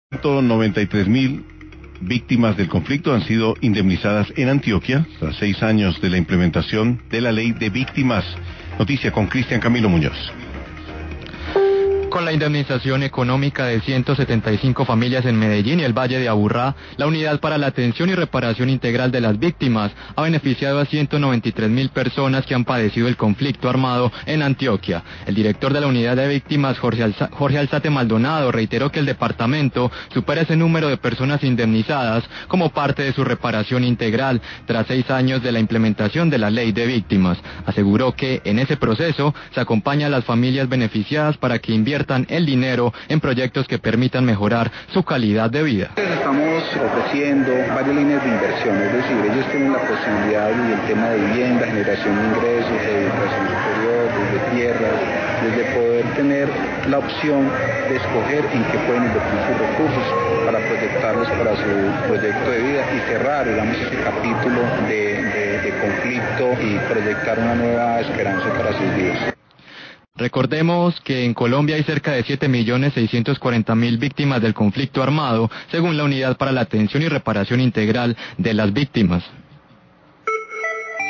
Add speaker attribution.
Speaker 1: 193.000 víctimas del conflicto han sido indemnizadas en Antioquia tras 6 años de la implementación de la ley de víctimas. Noticia con Cristian Camilo Muñoz.
Speaker 2: Con la indemnización económica de 175 familias en Medellín y el Valle de Aburrá, la Unidad para la Atención y Reparación Integral de las Víctimas ha beneficiado a 193.000 personas que han padecido el conflicto armado en Antioquia. El director de la Unidad de Víctimas, Jorge Alzate Maldonado, reiteró que el departamento supera ese número de personas indemnizadas como parte de su reparación integral tras 6 años de la implementación de la Ley de Víctimas. Aseguró que en ese proceso se acompaña a las familias beneficiadas para que inviertan el dinero en proyectos que permitan mejorar su calidad de vida.
Speaker 3: Estamos ofreciendo varias líneas de inversión, es decir, ellos tienen la posibilidad del tema de vivienda, generación de ingresos, de educación superior, desde tierras, desde poder tener la opción de escoger en qué pueden invertir sus recursos para proyectarlos para su proyecto de vida y cerrar, digamos, ese capítulo de conflicto y proyectar una nueva esperanza para sus vidas.
Speaker 2: Recordemos que en Colombia hay cerca de 7.640.000 víctimas del conflicto armado, según la Unidad para la Atención y Reparación Integral de las Víctimas.